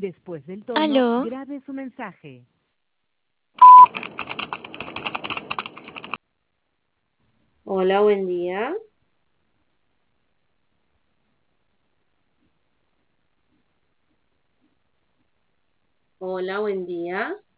Después del tono, Aló, grabe su mensaje. Hola, buen día. Hola, buen día.